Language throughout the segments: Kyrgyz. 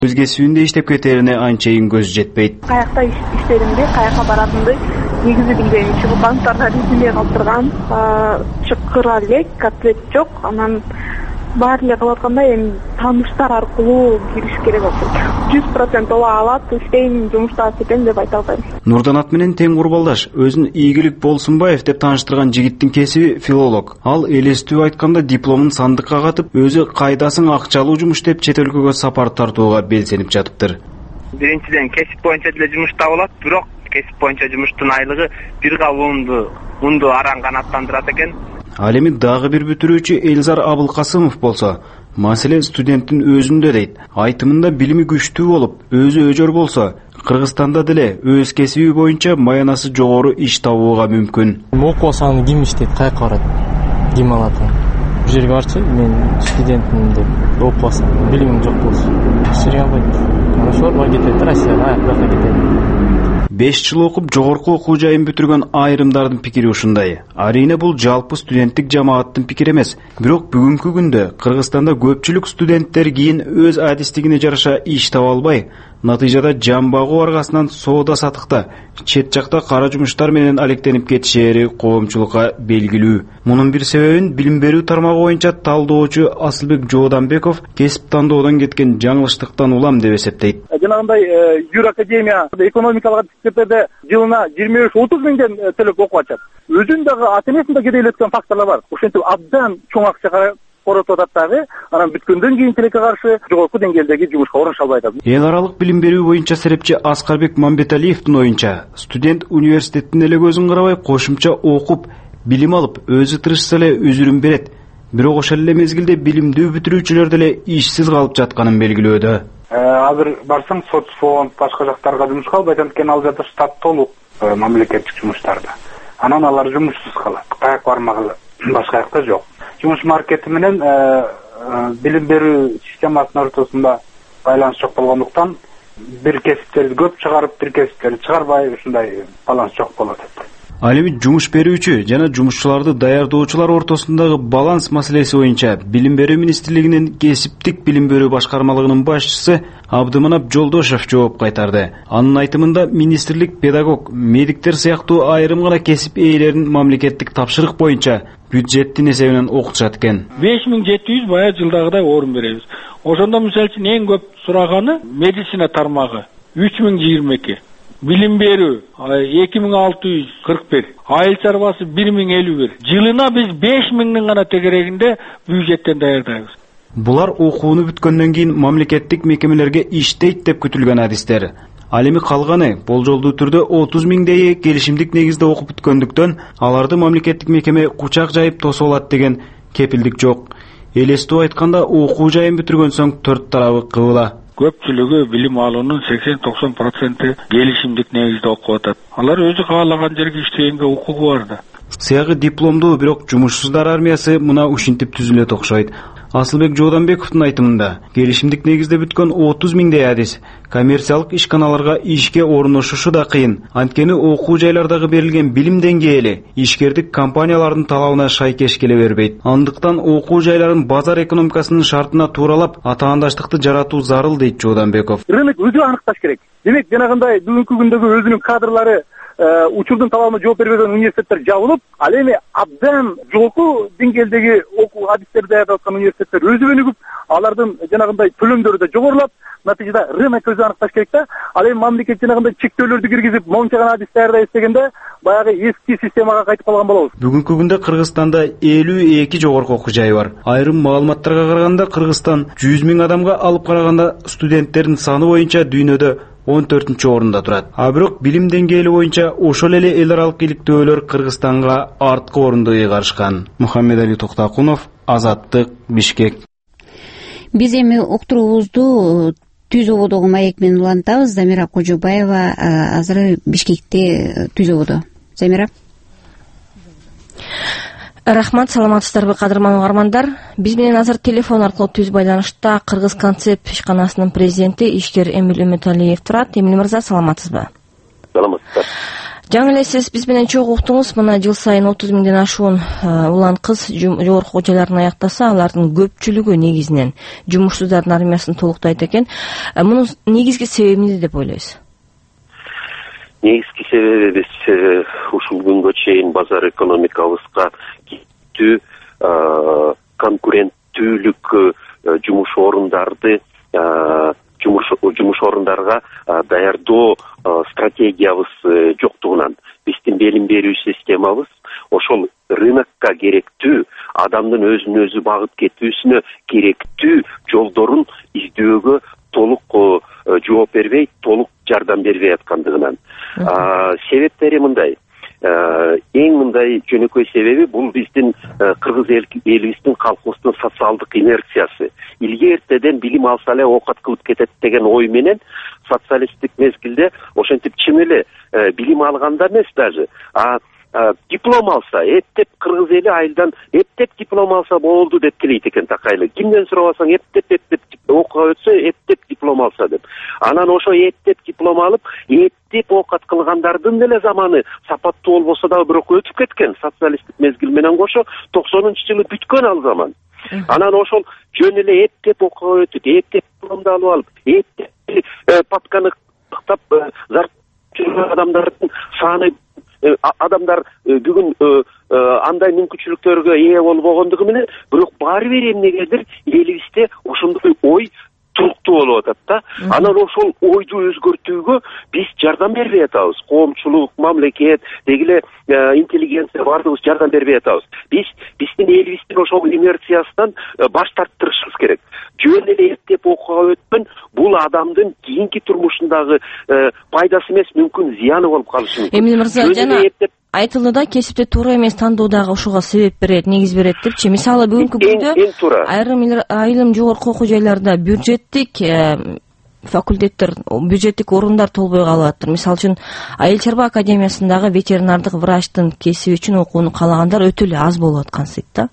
Өз кесибинде иштеп кетерине анчейин көз жетпейт. Каякта иштеримди, каяка баратымды негизи билбейм. Чыбыккандардын ризиле калтырган, чыккыра элек, котлет жок. Анан баары эле кылып атканда эми тааныштар аркылуу кириш керек болот. 100% ола алат, иштейм, жумушта кетем деп айта албайм. Нурданат менен тең курбалдаш өзүн Ийгилик Болсунбаев деп тааныштырган жигиттин кесиби филолог. Ал элестүү айтканда дипломун сандыкка катып, өзү кайдасың акчалуу жумуш деп чет өлкөгө сапар тартууга белсенип жатыптыр. Биринчиден кесип боюнча деле жумуш табылат, бирок кесип боюнча жумуштун айлыгы бир кабыл унду араң канааттандырат экен. Ал эми дагы бир бүтүрүүчү Элзар Абылкасымов болсо, маселе студенттин өзүндө дейт. Айтымында билими күчтүү болуп, өзү өжөр болсо, Кыргызстанда деле өз кесиби боюнча маянасы жогору иш табууга мүмкүн. Окуусаң ким иштейт, каяка барат, ким алат? Бул жерге барчы, мен студентмин деп окубасам, билимим жок болсо, иштей албайт. Ошолор кетет, Россияга, аяктарга кетет. 5 жыл окуп жогорку окуу жайын бүтүргөн айрымдардын пикири ушундай. Арине бул жалпы студенттик жамааттын пикири эмес. Бирок бүгүнкү күндө Кыргызстанда көпчүлүк студенттер кийин өз адистигине жараша иш таба албай, натыйжада жан багуу аргасынан соода сатыкта, чет жакта кара жумуштар менен алектенип кетишери коомчулукка белгилүү. Мунун бир себебин билим берүү тармагы боюнча талдоочу Асылбек Жооданбеков кесип тандоодон кеткен жаңылыштыктан улам деп эсептейт. Жанагындай Юр Академия экономикалык адистиктерде жылына 25-30 миңден төлөп окуп ачат. Өзүн дагы ата-энесин да кедейлеткен факторлор бар. Ошентип абдан чоң акча коротуп атат дагы, анан бүткөндөн кийин тилекке каршы жогорку деңгээлдеги жумушка орунуша албай атат. Эл аралык билим берүү боюнча серепчи Аскарбек Мамбеталиевдин оюнча, студент университеттин эле көзүн карабай кошумча окуп, билим алып, өзү тырышса эле үзүрүн берет. Бирок ошол эле мезгилде билимдүү бүтүрүүчүлөр деле ишсиз калып жатканын белгилөөдө. Азыр барсаң соцфонд, башка жактарга жумушка албайт, анткени ал жерде штат толук мамлекеттик жумуштарда. Анан алар жумушсуз калат. Каяк бармагыла башка жакта жок. Жумуш маркети менен билим берүү системасынын ортосунда байланыш жок болгондуктан бир кесиптерди көп чыгарып, бир кесиптерди чыгарбай, ушундай баланс жок болуп атат. Ал эми жумуш берүүчү жана жумушчуларды даярдоочулар ортосундагы баланс маселеси боюнча Билим берүү министрлигинин кесиптик билим берүү башкармалыгынын башчысы Абдыманап Жолдошев жооп кайтарды. Анын айтымында министрлик педагог, медиктер сыяктуу айрым гана кесип ээлерин мамлекеттик тапшырык боюнча бюджеттин эсебинен окутушат экен. 5700 бая жылдагыдай орун беребиз. Ошондо мисалы үчүн эң көп сураганы медицина тармагы 3022. Билим берүү 2641, айыл чарбасы 1051. Жылына биз 5000 гана тегерегинде бюджеттен даярдайбыз. Булар окууну бүткөндөн кийин мамлекеттик мекемелерге иштейт деп күтүлгөн адистер. Ал эми калганы болжолдуу түрдө 30 миңдейи келишимдик негизде окуп бүткөндүктөн аларды мамлекеттик мекеме кучак жайып тосуп алат деген кепилдик жок. Элестүү айтканда окуу жайын бүтүргөн соң төрт тарабы кыбыла. Көпчүлүгү билим алуунун 80-90% келишимдик негизде окуп атат. Алар өзү каалаган жерге иштегенге укугу бар да. Сыягы дипломдуу, бирок жумушсуздар армиясы мына ушинтип түзүлөт окшойт. Асылбек Жооданбековдун айтымында, келишимдик негизде бүткөн 30 миңдей адис коммерциялык ишканаларга ишке орношушу да кыйын. Анткени окуу жайлардагы берилген билим деңгээли ишкердик компаниялардын талабына шайкеш келе бербейт. Андыктан окуу жайларын базар экономикасынын шартына тууралап, атаандаштыкты жаратуу зарыл дейт Жооданбеков. Рынок өзү аныкташ керек. Демек, жанагындай бүгүнкү күндөгү өзүнүн кадрлары учурдун талабына жооп бербеген университеттер жабылып, ал эми абдан жогорку деңгээлдеги окуу адистерди даярдап аткан университеттер өзү өнүгүп, алардын жанагындай төлөмдөрү да жогорулап, натыйжада рынок өзү аныкташ керек да. Ал эми мамлекет жанагындай чектөөлөрдү киргизип, монча гана адис даярдай эстегенде, баягы эски системага кайтып калган болобуз. Бүгүнкү күндө Кыргызстанда 52 жогорку окуу жайы бар. Айрым маалыматтарга караганда Кыргызстан 100 миң адамга алып караганда студенттердин саны боюнча дүйнөдө 14-орунда турат. А бирок билим деңгээли боюнча ошол эле эл аралык иликтөөлөр Кыргызстанга арткы орунду ыйгарышкан. Мухаммедали Токтакунов, Азаттык, Бишкек. Биз эми уктуруубузду Түз ободогу маек менен улантабыз. Замира Кожобаева азыр Бишкекте Түз ободо. Замира. Рахмат, саламатсыздарбы кадырман угармандар. Биз менен азыр телефон аркылуу түз байланышта Кыргыз концепт ишканасынын президенти ишкер Эмил Үмүталиев турат. Эмил мырза, саламатсызбы? Саламатсыздар. Жаңы эле сиз биз менен чогуу уктуңуз, мына жыл сайын 30 миңден ашуун улан кыз жогорку окуу жайларын аяктаса, алардын көпчүлүгү негизинен жумушсуздардын армиясын толуктайт экен. Мунун негизги себеби эмне деп ойлойсуз? Негизги себеби биз ушул күнгө чейин базар экономикабызга кеттүү конкуренттүүлүк жумуш орундарды жумуш орундарга даярдоо стратегиябыз жоктугунан биздин билим берүү системабыз ошол рынокко керектүү, адамдын өзүн өзү багып кетүүсүнө керектүү жолдорун издөөгө толук жооп бербей, толук жардам бербей аткандыгынан. Себептери мындай. Эң мындай жөнөкөй себеби бул биздин кыргыз элибиздин, калкыбыздын социалдык инерциясы. Илгертеден билим алса эле оокат кылып кетет деген ой менен социалисттик мезгилде ошентип чын эле билим алганда эмес даже, диплом алса, эптеп кыргыз эли айылдан эптеп диплом алса болду деп келейт экен такайлы. Кимден сурабасаң эптеп окууга өтсө, эптеп диплом алса деп. Анан ошо эптеп диплом алып, эптеп оокат кылгандардын деле заманы сапаттуу болбосо да бирок өтүп кеткен. Социалисттик мезгил менен кошо 90-жылы бүткөн ал заман. Анан ошол жөн эле эптеп окууга өтүп, эптеп дипломду алып алып, эптеп патканы кыктап адамдардын саны адамдар бүгүн андай мүмкүнчүлүктөргө ээ болбогондугу менен, бирок баары бир эмнегедир элибизде ошондой ой туруктуу болуп атат да. Анан ошол ойду өзгөртүүгө биз жардам бербей атабыз. Коомчулук, мамлекет, деги эле интеллигенция баардыгыбыз жардам бербей атабыз. Биздин элибиздин ошол инерциясынан баш тарттырышыбыз керек. Жөн эле эптеп окууга өткөн бул адамдын кийинки турмушундагы пайдасы эмес, мүмкүн зыяны болуп калышы мүмкүн. Эмил мырза, жана айтылды да, кесипте туура эмес тандоо дагы ошого себеп берет, негиз берет депчи. Мисалы бүгүнкү күндө айрым жогорку окуу жайларда бюджеттик факультеттер, бюджеттик орундар толбой калып атыр. Мисалы үчүн Айыл чарба академиясындагы ветеринардык врачтын кесиби үчүн окууну каалагандар өтө эле аз болуп аткансыйт да.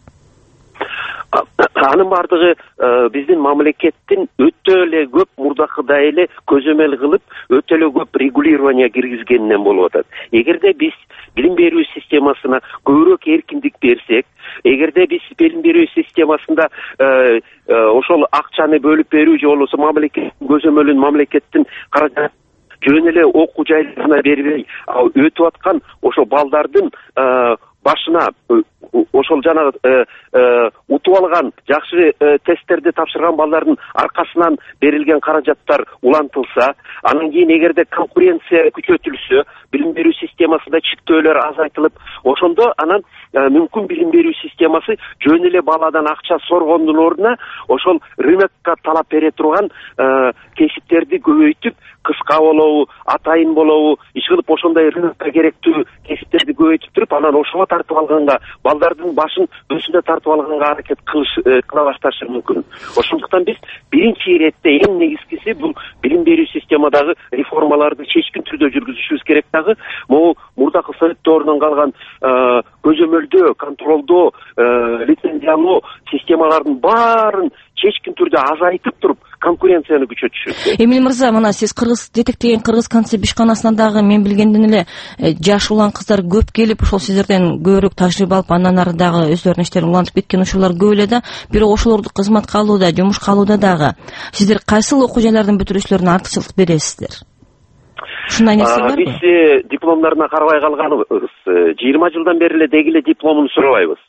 Анын бардыгы биздин мамлекеттин өтө эле көп мурдакыдай эле көзөмөл кылып, өтө эле көп регулирование киргизгенинен болуп атат. Эгерде биз билим берүү системасына көбүрөөк эркиндик берсек, эгерде биз билим берүү системасында ошол акчаны бөлүп берүү же болбосо мамлекеттин көзөмөлүн, мамлекеттин каражатын жөн эле окуу жайларына бербей, өтүп аткан ошо балдардын башына ошол жанагы утуп алган, жакшы тесттерди тапшырган балдардын аркасынан берилген каражаттар улантылса, анан кийин эгерде конкуренция күчөтүлсө, билим берүү системасында чектөөлөр азайтылып, ошондо анан мүмкүн билим берүү системасы жөн эле баладан акча соргондун ордуна ошол рынокко талап бере турган кесиптерди көбөйтүп, кыска болобу, атайын болобу, иш кылып ошондой рынокко керектүү кесиптерди көбөйтүп туруп, анан ошого тартып алганга, балдардын башын өзүнө тартып алганга аракет кыла башташы мүмкүн. Ошондуктан биз биринчи иретте эң негизгиси бул билим берүү системадагы реформаларды чечкин түрдө жүргүзүшүбүз керек дагы. Могу мурдакы совет дöөрүнөн калган көзөмөлдөө, контролдоо, лицензиялоо системалардын баарын чечкин түрдө азайтып туруп, конкуренцияны күчөтүшүбүз. Эмил мырза, мына сиз кыргыз детектеген кыргыз концепт ишканасына дагы мен билгенден эле жаш улан кыздар көп келип, ошол сиздерден көбүрөөк тажрыйба алып, андан ары дагы өздөрүнүн иштерин улантып кеткен учурлар көп эле да. Бирок ошолорду кызматка алууда, жумушка алууда дагы сиздер кайсыл окуу жайлардын бүтүрүүчүлөрүнө артыкчылык бересиздер? Ушундай нерсе барбы? Биз дипломдоруна карабай калганыбыз. 20 жылдан бери эле деги эле дипломун сурабайбыз.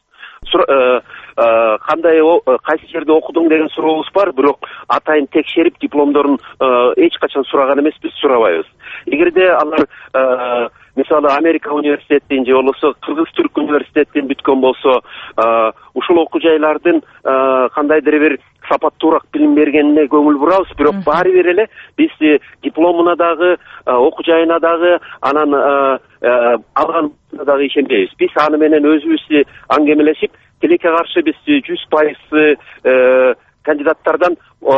Кандай кайсы жерде окудуң деген сурообуз бар, бирок атайын текшерип дипломдорун эч качан сураган эмеспиз, сурабайбыз. Эгерде алар мисалы Америка университетин же болбосо Кыргыз Түрк университетин бүткөн болсо, ушул окуу жайлардын кандайдыр бир сапаттуураак билим бергенине көңүл бурабыз, бирок баары бир эле биз дипломуна дагы, окуу жайына дагы, анан алганына дагы ишенбейбиз. Биз аны менен өзүбүз аңгемелешип, тилекке каршы биз 100% кандидаттардан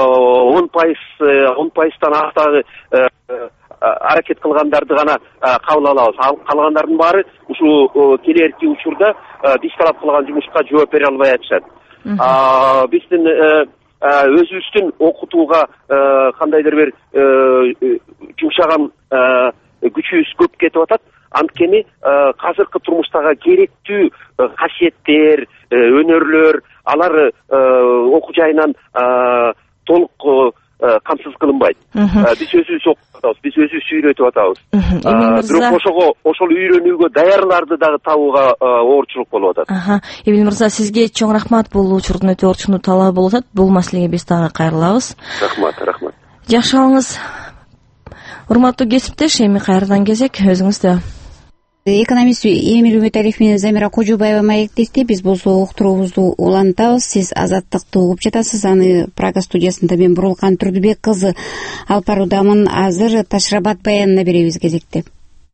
10%тан артыгы аракет кылгандарды гана кабыл алабыз. Калгандардын баары ушул келерки учурда биз талап кылган жумушка жооп бере албай атышат. Биздин өзүбүздүн окутууга кандайдыр бир жумшаган күчүбүз көп кетип атат. Анткени азыркы турмуштагы керектүү касиеттер, өнөрлөр, алар окуу жайынан толук камсыз кылынбайт. Биз өзүбүз окуп атабыз, биз өзүбүз үйрөтүп атабыз. Бирок ошол үйрөнүүгө даярларды дагы табууга оорчулук болуп атат. Эмил мырза, сизге чоң рахмат. Бул учурдун өтө орчундуу талабы болуп атат. Бул маселеге биз дагы кайрылабыз. Рахмат. Жакшы калыңыз. Урматтуу кесиптеш, эми кайрадан кезек өзүңүздө. Экономист Эмил Үмүталиев менен Замира Кожобаева маектешти. Биз болсо уктуруубузду улантабыз. Сиз Азаттыкты угуп жатасыз. Аны Прага студиясында мен Бурулкан Турдубек кызы алып баруудамын. Азыр Ташрабат баянына беребиз кезекти.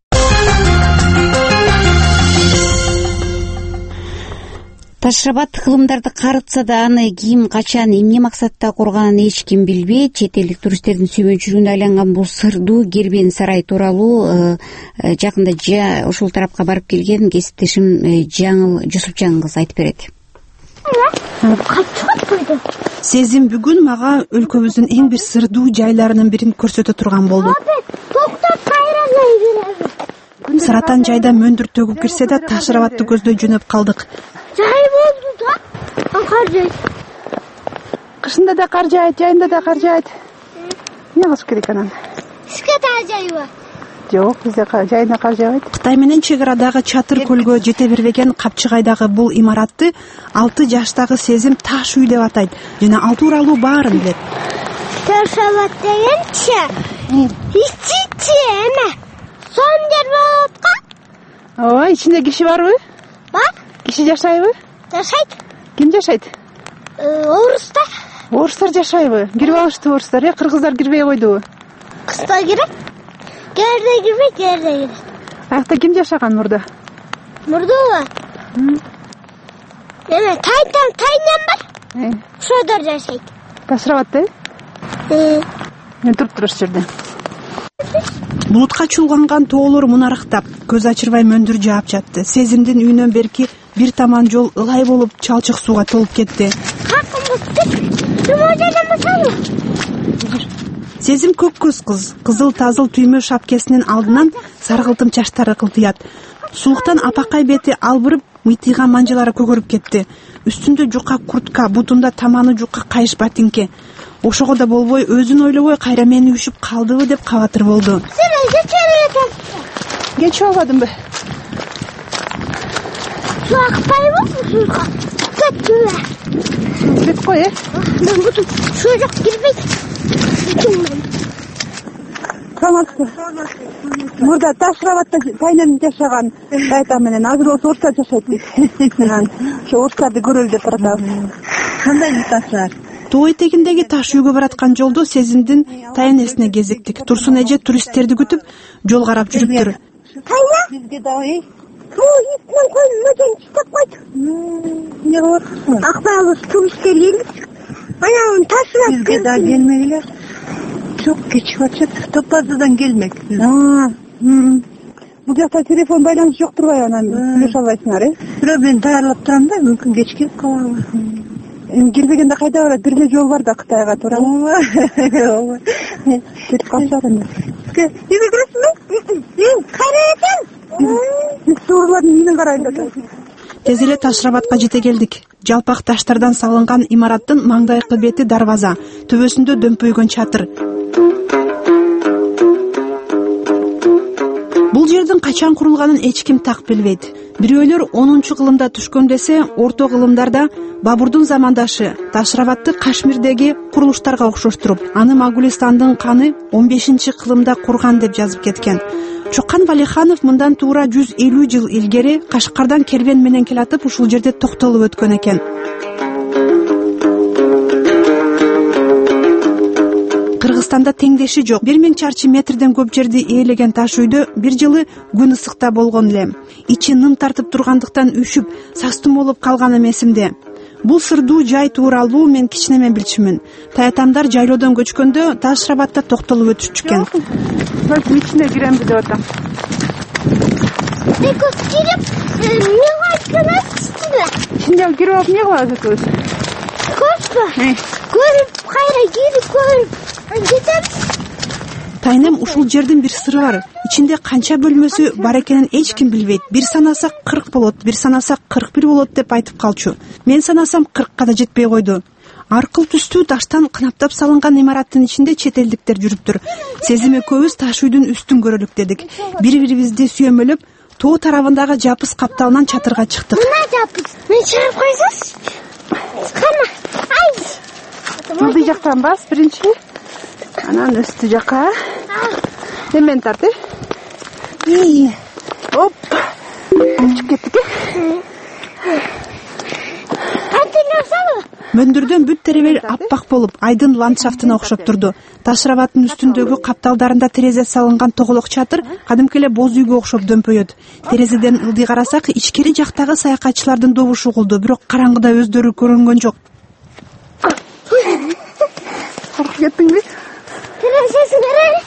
Ташрабат кылымдарды карытса да аны ким, качан, эмне максатта курганын эч ким билбейт. Чет элдик туристтердин сүймөнчүлүгүнө айланган бул сырдуу Кербен сарай тууралуу жакында ушул тарапка барып келген кесиптешим Жаңыл Жусупжан кыз айтып берет. Сезим бүгүн мага өлкөбүздүн эң бир сырдуу жайларынын бирин көрсөтө турган болду. Саратан жайда мөндүр төгүп кирсе да Ташрабатты көздөй жөнөп калдык. Жай болду да, кар жайт. Кышында да кар жайт, жайында да кар жайт. Эмне кылыш керек анан? Сизге да жайбы? Жок, бизде жайында кар жабайт. Кытай менен чек арадагы Чатыр көлгө жете бербеген Капчыгайдагы бул имаратты 6 жаштагы Сезим Таш үй деп атайт жана ал тууралуу баарын билет. Ташрабат дегенчи? Ичи эме. Сон жер болуп аткан? Ооба, ичинде киши барбы? Бар. Киши жашайбы? Жашайт. Ким жашайт? Орустар. Орустар жашайбы? Кирип алышты орустар, кыргыздар кирбей койдубу? Кыздар кирет. Керде кирбейт, керде кирет. Аякта ким жашаган мурда? Мурдабы? Эме тайнам бар. Ошодор жашайт. Ташрабатта? Мен туруп туруш жерде. Булутка чулганган тоолор мунарактап, көз ачырбай мөндүр жаап жатты. Сезимдин үйүнөн берки бир таман жол ылай болуп чалчык сууга толуп кетти. Сезим көк көз кыз, кызыл тазыл түймө шапкесинин алдынан саргылтым чачтары кылтыят. Сууктан апакай бети албырып, мыйтыйган манжалары көгөрүп кетти. Үстүндө жука куртка, бутунда таманы жука кайыш ботинке. Ошого да болбой, өзүн ойлобой кайра мени үшүп калдыбы деп кабатыр болду. Кечип албадымбы? Суу акпайбы сууга? Кеттиме? Кетип кой, Мен бутум суу жок кирбейт. Саламатсызбы? Мурда Ташрабатта тайнам жашаган айтам менен азыр болсо орустар жашайт дейт. Ошо орустарды көрөлү деп баратабыз. Кандай таштар? Тоо этегиндеги таш үйгө бараткан жолдо Сезимдин тайнесине кезиктик. Турсун эже туристтерди күтүп жол карап жүрүптүр. Тайна? Бизге дагы. Исинен койдум, мөтөн чыктап койду. Эмне кылып? Акбалыбыз туристтер келип. Анан ташына бизге да келмегиле. Çok geç vakit. Toplardan gelmek. Bu jакта телефон байланыш жок турбайбы анан сүйлөшө албайсыңар, Бирок мен даярдап турам да, мүмкүн кеч келип калабы. Эми кирбегенде кайда барат? Бир эле жол бар да Кытайга, туурабы? Ооба. Кетип калышат анда. Эмне кыласың? Мен карайсың? Суурлардын үйүнө карайын да. Тез эле Ташрабатка жете келдик. Жалпак таштардан салынган имараттын маңдайкы бети дарбаза, төбөсүндө дөмпөйгөн чатыр. Бул жердин качан курулганын эч ким так билбейт. Бирөөлөр 10-кылымда түшкөн десе, орто кылымдарда Бабурдун замандашы Ташрабатты Кашмирдеги курулуштарга окшоштуруп, аны Могулистандын каны 15-кылымда курган деп жазып кеткен. Чокан Валиханов мындан туура 150 жыл илгери Кашкардан кербен менен келатып ушул жерде токтолуп өткөн экен. Кыргызстанда теңдеши жок. 1000 чарчы метрден көп жерди ээлеген таш үйдө бир жылы күн ысыкта болгон элем. Ичи нын тартып тургандыктан үшүп, састым болуп калганым эсимде. Бул сырдуу жай тууралуу мен кичинеме билчүмүн. Таятамдар жайлоодон көчкөндө Ташрабатта токтолуп өтүшчүкен. Мен ичине кирем деп атам. Экос кирип, эмне кыласыз? Ичине кирип алып эмне кыласыз? Көрүп, кайра кирип көрүп. Кетем. Кытайнын ушул жердин бир сыры бар. Ичинде канча бөлмөсү бар экенин эч ким билбейт. Бир санасак 40 болот, бир санасак 41 болот деп айтып калчу. Мен санасам 40ка да жетпей койду. Аркыл түстүү таштан кынаптап салынган имараттын ичинде чет элдиктер жүрүптүр. Сезим экөөбүз таш үйдүн үстүн көрөлүк дедик. Бири-бирибизди сүйөмөлөп, тоо тарабындагы жапыс капталынан чатырга чыктык. Мына жапыс. Мен чыгарып койсоңуз. Кана. Ай. Бул жактан бас биринчи. Анан үстү жака. Мен тарты. Оп. Чыгып кеттик. Мөндүрдөн бүт теребел аппак болуп, айдын ландшафтына окшоп турду. Ташрабаттын үстүндөгү капталдарында терезе салынган тоголок чатыр кадимки эле боз үйгө окшоп дөмпөйөт. Терезеден ылдый карасак, ичкери жактагы саякатчылардын добушу угулду, бирок караңгыда өздөрү көрүнгөн жок. Коркуп кеттиңби? Терезесин карай.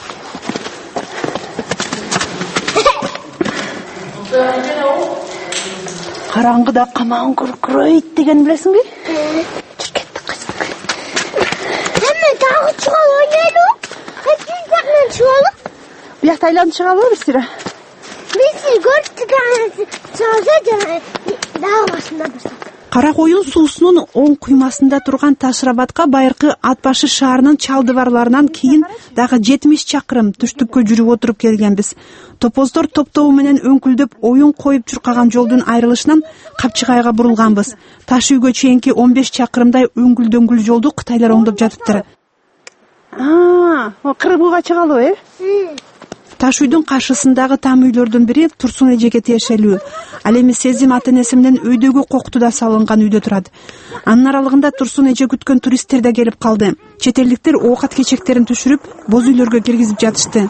Караңгыда камагын көрөйт деген билесиңби? Чыр кеттик кайсак. Эмне дагы чыгалы ойнойлу? Кайсы жактан чыгалы? Биякта айланып чыгалыбы бир сыра? Биз көрдүк чыгалса дагы башында турсак. Кара коюн суусунун оң куймасында турган Ташрабатка байыркы Ат башы шаарынын чалдыбарларынан кийин дагы 70 чакырым түштүккө жүрүп отуруп келгенбиз. Топоздор топтобу менен өңкүлдөп оюн коюп чуркаган жолдун айрылышынан Капчыгайга бурулганбыз. Таш үйгө чейинки 15 чакырымдай өңкүлдөңкүл жолду кытайлар оңдоп жатыптыр. Кыргызга чыгалыбы, Таш үйдүн каршысындагы там үйлөрдүн бири Турсун эжеге тиешелүү. Ал эми Сезим ата-энеси менен өйдөгү коктуда салынган үйдө турат. Анын аралыгында Турсун эже күткөн туристтер да келип калды. Чет элдиктер оокат кечектерин түшүрүп, боз үйлөргө киргизип жатышты.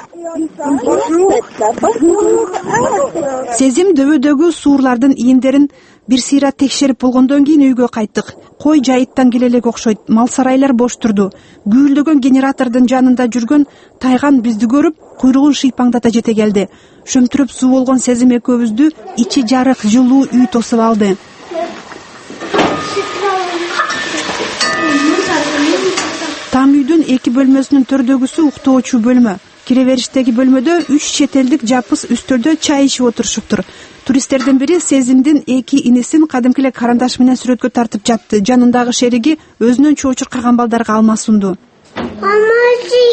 Сезим дөбөдөгү суурлардын ийиндерин бир сыйра текшерип болгондон кийин үйгө кайттык. Кой жайыттан келе элек окшойт. Мал сарайлар бош турду. Гүйлдөгөн генератордун жанында жүргөн Тайган бизди көрүп, куйругун шыйпаңдата жете келди. Шөмтүрөп суу болгон Сезим экөөбүздү ичи жарык, жылуу үй тосуп алды. Там үйдүн 2 бөлмөсүнүн төрдөгүсү уктоочу бөлмө. Кире-бериштеги бөлмөдө 3 чет элдик жапыс үстөлдө чай ичип отурушуптур. Туристтердин бири Сезимдин 2 инисин кадимки эле карандаш менен сүрөткө тартып жатты. Жанындагы шериги өзүнөн чоочуркаган балдарга алма сунду. Алмазы.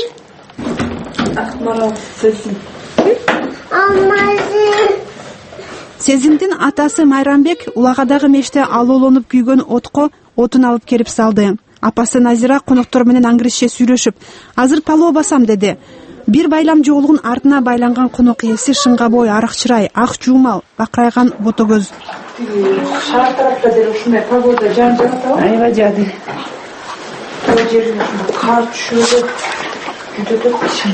Сезимдин атасы Майрамбек улагадагы меште алоолонуп күйгөн отко отун алып келип салды. Апасы Назира коноктор менен аңгырышча сүйлөшүп, "Азыр палоо басам" деди. Бир байлам жоолугун артына байланган конок ээси шыңга бой, арак чырай, ак жуумал, бакырайган бото көз. Шаар тарапта деле ушундай погода жан жатабы? Аябай жаады. Бул жерде кар түшүүдө бүтөт кышын.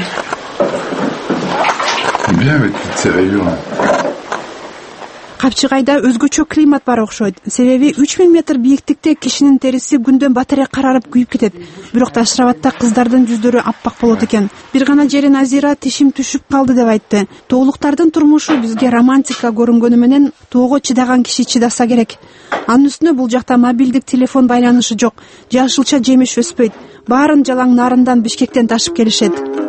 Bien avec toutes ces rayons. Капчыгайда өзгөчө климат бар окшойт. Себеби 3000 метр бийиктикте кишинин териси күндөн батаре карарып күйүп кетет. Бирок Ташрабатта кыздардын жүздөрү аппак болот экен. Бир гана жери Назира тишим түшүп калды деп айтты. Тоолуктардын турмушу бизге романтика көрүнгөнү менен тоого чыдаган киши чыдаса керек. Анын үстүнө бул жакта мобилдик телефон байланышы жок. Жашылча жемиш өспөйт. Баарын жалаң нарындан Бишкектен ташып келишет.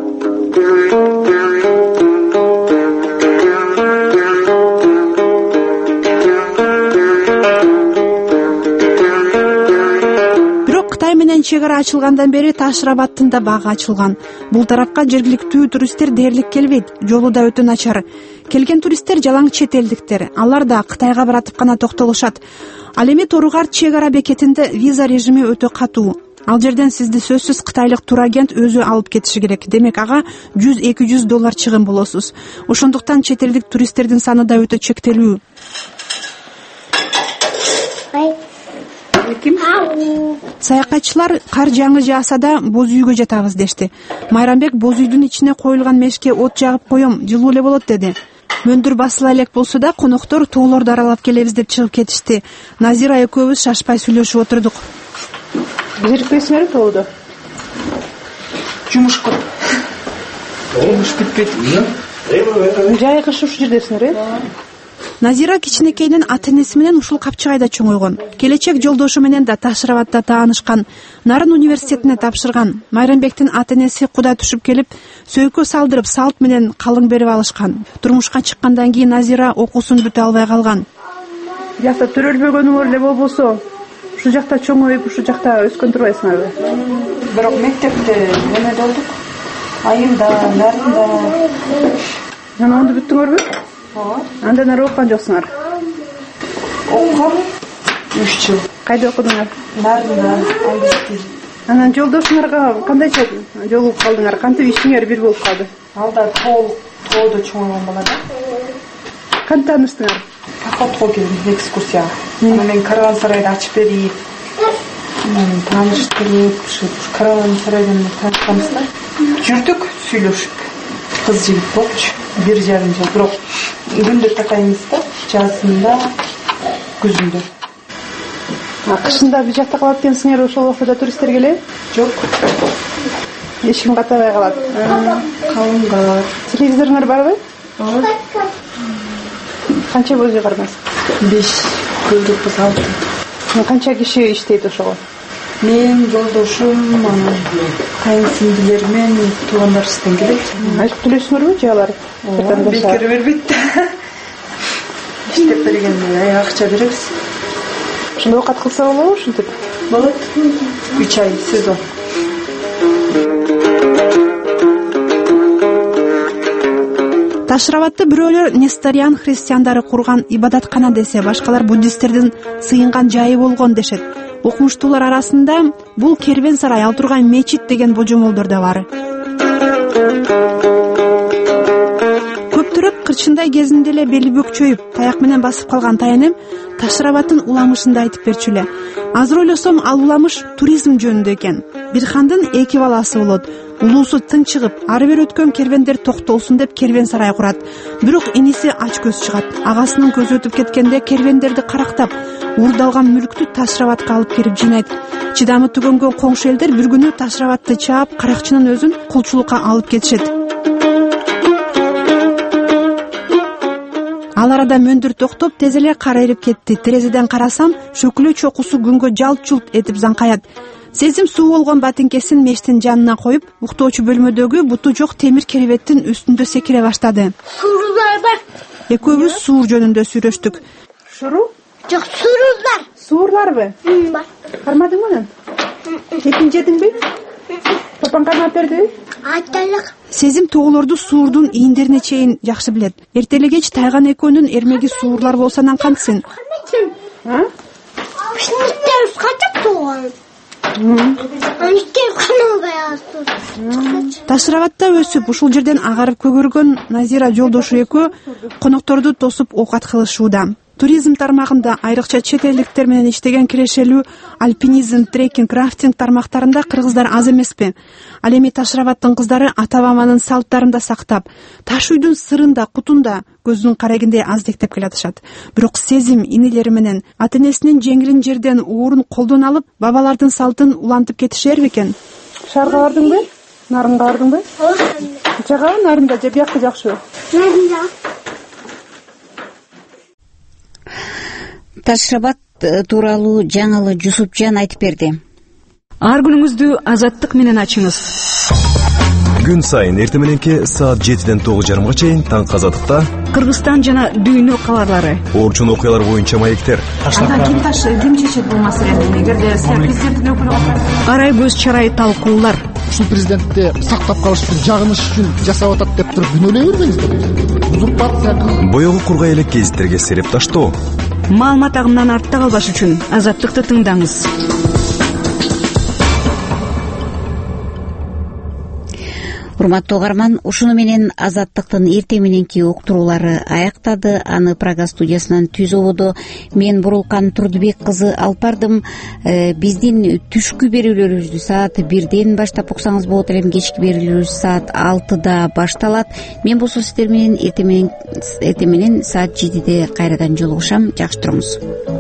Чек ара ачылгандан бери Ташрабаттын да багы ачылган. Бул тарапка жергиликтүү туристтер дээрлик келбейт. Жолу да өтө начар. Келген туристтер жалаң чет элдиктер. Алар да Кытайга баратып гана токтолушат. Ал эми Торугар чек ара бекетинде виза режими өтө катуу. Ал жерден сизди сөзсүз кытайлык турагент өзү алып кетиши керек. Демек ага $100-200 чыгым болосуз. Ошондуктан чет элдик туристтердин саны да өтө чектелүү. Саякатчылар кар жаңы жааса да боз үйгө жатабыз дешти. Майрамбек боз үйдүн ичине коюлган мешке от жагып коем, жылуу эле болот деди. Мөндүр басыла элек болсо да коноктор тоолорду аралап келебиз деп чыгып кетишти. Назира экөөбүз шашпай сүйлөшүп отурдук. Бизерпесиңер тоодо. Жумуш кылып. Жумуш бүтпөйт. Жайгышып ушу жердесиңер, Назира кичинекейинен ата энеси менен ушул Капчыгайда чоңойгон. Келечек жолдошу менен да Таш Рабатта таанышкан. Нарын университетине тапшырган. Майрамбектин ата энеси куда түшүп келип, сөйкө салдырып, салт менен калың берип алышкан. Турмушка чыккандан кийин Назира окуусун бүтө албай калган. Жакта төрөлбөгөнүңөр эле болбосо, ушул жакта чоңоюп, ушул жакта өскөн турбайсыңарбы? Бирок мектепте эмеде болдук. Айылда, нарында. Жана онду бүттүңөрбү? Ооба. Андан ары окуган жоксуңар? Окугам 3 жыл. Кайда окудуңар? Нарында, англис. Анан жолдошуңарга кандайча жолугуп калдыңар? Кантип ишиңер бир болуп калды? Алда тоодо чоңойгон бала да. Кантип тааныштыңар? Походко келдим, экскурсияга. Анан мен караван сарайды ачып берип, анан тааныштырып, ушу караван сарайдан таанышканбыз да. Жүрдүк, сүйлөшүп. Кыз жигит болчу 1,5 жыл. Бирок күндө такайбыз да, жазында, күзүндө. Кышында бир жакта калат экенсиңер, ошол убакта туристтер келеби? Жок. Эч ким катабай калат. Калыңгар. Телевизоруңар барбы? Ооба. Канча көз кармас? 5 көрдүкпүз, 6. Канча киши иштейт ошого? Мен, жолдошум, анан кайынсиңдилер менен туугандар иштен келет. Айлык төлөйсүңөрбү же алар? Бекер бербейт. Иштеп бергенде акча беребиз. Ошондо окат кылса болобу ушинтип? Болот. 3 ай сезон. Таш Рабатты бирөөлөр Несториан христиандары курган ибадаткана десе, башкалар буддисттердин сыйынган жайы болгон дешет. Окумуштуулар арасында бул кервен сарай, ал турган мечит деген божомолдор да бар. Көптүрөк кырчындай кезинде эле бели бөкчөйүп, таяк менен басып калган тайенем Таш Рабаттын уламышында айтып берчү эле. Азыр ойлосом, ал уламыш туризм жөнүндө экен. Бир хандын 2 баласы болот. Улуусу тынчыгып, ары бери өткөн кервендер токтолсун деп кервен сарай курат. Бирок иниси ач көз чыгат. Агасынын көзү өтүп кеткенде кервендерди карактап, уурдалган мүлктү Таш Рабатка алып келип жыйнайт. Чыдамы түгөнгөн коңшу элдер бир күнү Таш Рабатты чаап, каракчынын өзүн кулчулукка алып кетишет. Ал арада мөндүр токтоп, тез эле кар эрип кетти. Терезеден карасам, шөкүлө чокусу күнгө жалт-жулт этип заңкаят. Сезим суу болгон батинкесин мештин жанына коюп, уктоочу бөлмөдөгү буту жок темир керебеттин үстүндө секире баштады. Сурулар бар. Экөөбүз суур жөнүндө сүйлөштүк. Шуру? Жок, сурурлар. Суурларбы? Бар. Кармадыңбы анан? Этин жедиңби? Папаң кармап бердиби? Айтайлык. Сезим тоолорду суурдун ийиндерине чейин жакшы билет. Эртеле кеч Тайган экөөнүн эрмеги суурлар болсо анан кантсын? Ушинтер качып туган. Таш Рабатта өсүп, ушул жерден агарып көгөргөн Назира жолдошу экөө конокторду тосуп оокат кылышууда. Туризм тармагында айрыкча чет элдиктер менен иштеген кирешелүү альпинизм, трекинг, рафтинг тармактарында кыргыздар аз эмеспи? Ал эми Таш Рабаттын кыздары ата-бабанын салттарын да сактап, таш үйдүн сырын да, кутун да көздүн карагендей аздектеп келатышат. Бирок Сезим инилери менен ата энесинин жеңилин жерден уурун колдон алып, бабалардын салтын улантып кетишер бекен. Шаарга бардыңбы? Нарынга бардыңбы? Жага нарында же биякта жакшыбы? Нарында. Таш Рабат тууралуу жаңылы Жусупжан айтып берди. Ар күнүңүздү Азаттык менен ачыңыз. Күн сайын эртең мененки саат 7ден 9:30 чейин таңкы Азаттыкта Кыргызстан жана дүйнө кабарлары, орчун окуялар боюнча маектер. Ким чечет бул маселени? Эгерде президенттин өкүлү болсо, арай көз чарай талкуулар. Ушул президентти сактап калыш үчүн, жагыныш үчүн жасап атат деп туруп күнөөлөй бербеңиздер. Узурпация. Боёгу кургай элек гезиттерге сереп таштоо. Маалымат агымынан артта калбаш үчүн Азаттыкты тыңдаңыз. Урматтуу угарман, ушуну менен Азаттыктын эртең мененки уктуруулары аяктады. Аны Прага студиясынан түзүүдө мен Бурулкан Турдубек кызы алып бардым. Биздин түшкү берүүлөрүбүздү саат 1ден баштап уксаңыз болот элем. Кечки берүүлөрүбүз саат 6да башталат. Мен болсо сиздер менен эртең менен саат 7де кайрадан жолугушам. Жакшы туруңуз.